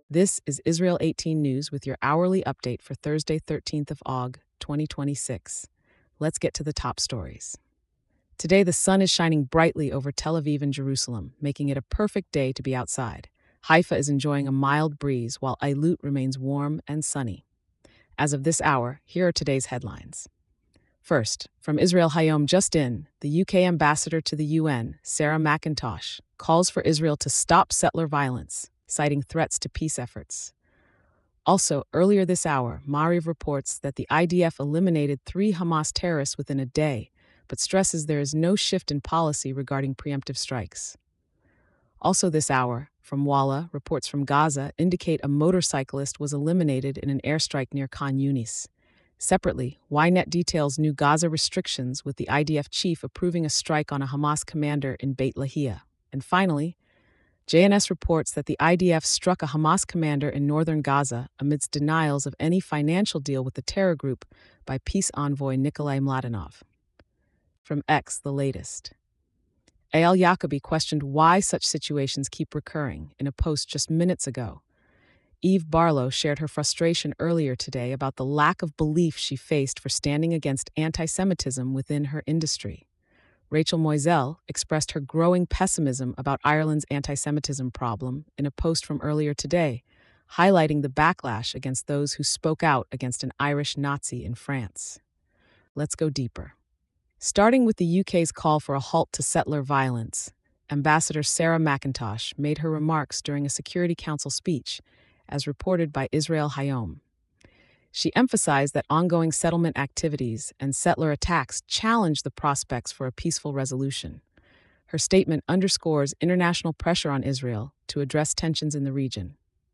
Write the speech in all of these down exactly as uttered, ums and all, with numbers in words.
This is Israel eighteen News with your hourly update for Thursday, thirteenth of August, twenty twenty-six. Let's get to the top stories. Today, the sun is shining brightly over Tel Aviv and Jerusalem, making it a perfect day to be outside. Haifa is enjoying a mild breeze, while Eilut remains warm and sunny. As of this hour, here are today's headlines. First, from Israel Hayom just in, the U K ambassador to the U N, Sarah McIntosh, calls for Israel to stop settler violence, citing threats to peace efforts. Also, earlier this hour, Maariv reports that the I D F eliminated three Hamas terrorists within a day, but stresses there is no shift in policy regarding preemptive strikes. Also this hour, from Walla, reports from Gaza indicate a motorcyclist was eliminated in an airstrike near Khan Yunis. Separately, Ynet details new Gaza restrictions with the I D F chief approving a strike on a Hamas commander in Beit Lahia. And finally, J N S reports that the I D F struck a Hamas commander in northern Gaza amidst denials of any financial deal with the terror group by peace envoy Nikolai Mladenov. From X, the latest. Eyal Yacobi questioned why such situations keep recurring in a post just minutes ago. Eve Barlow shared her frustration earlier today about the lack of belief she faced for standing against anti-Semitism within her industry. Rachel Moiselle expressed her growing pessimism about Ireland's anti-Semitism problem in a post from earlier today, highlighting the backlash against those who spoke out against an Irish Nazi in France. Let's go deeper. Starting with the U K's call for a halt to settler violence, Ambassador Sarah McIntosh made her remarks during a Security Council speech, as reported by Israel Hayom. She emphasized that ongoing settlement activities and settler attacks challenge the prospects for a peaceful resolution. Her statement underscores international pressure on Israel to address tensions in the region.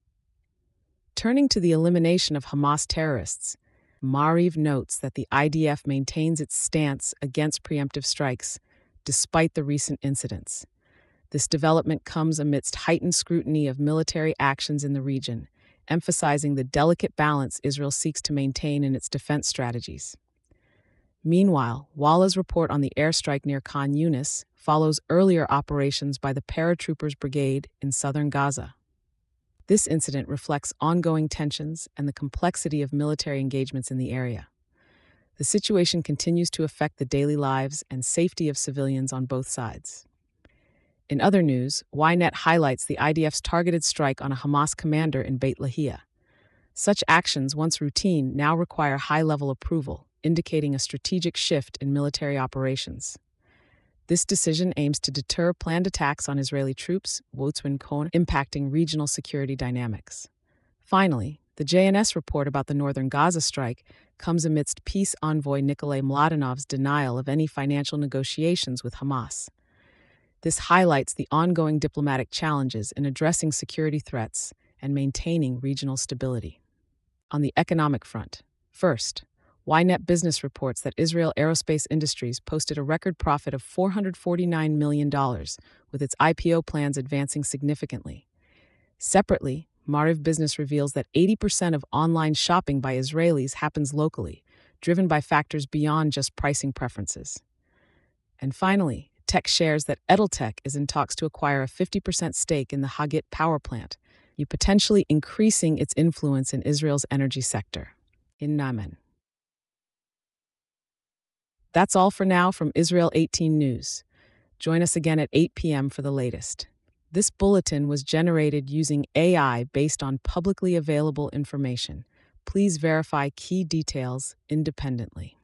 Turning to the elimination of Hamas terrorists, Maariv notes that the I D F maintains its stance against preemptive strikes, despite the recent incidents. This development comes amidst heightened scrutiny of military actions in the region, emphasizing the delicate balance Israel seeks to maintain in its defense strategies. Meanwhile, Walla's report on the airstrike near Khan Yunis follows earlier operations by the Paratroopers Brigade in southern Gaza. This incident reflects ongoing tensions and the complexity of military engagements in the area. The situation continues to affect the daily lives and safety of civilians on both sides. In other news, Ynet highlights the I D F's targeted strike on a Hamas commander in Beit Lahia. Such actions, once routine, now require high-level approval, indicating a strategic shift in military operations. This decision aims to deter planned attacks on Israeli troops, impacting regional security dynamics. Finally, the J N S report about the northern Gaza strike comes amidst peace envoy Nikolai Mladenov's denial of any financial negotiations with Hamas. This highlights the ongoing diplomatic challenges in addressing security threats and maintaining regional stability. On the economic front, first, Ynet Business reports that Israel Aerospace Industries posted a record profit of four hundred forty-nine million dollars, with its I P O plans advancing significantly. Separately, Maariv Business reveals that eighty percent of online shopping by Israelis happens locally, driven by factors beyond just pricing preferences. And finally, Tech shares that Edeltech is in talks to acquire a fifty percent stake in the Hagit power plant, potentially increasing its influence in Israel's energy sector. In Naman. That's all for now from Israel eighteen News. Join us again at eight p.m. for the latest. This bulletin was generated using A I based on publicly available information. Please verify key details independently.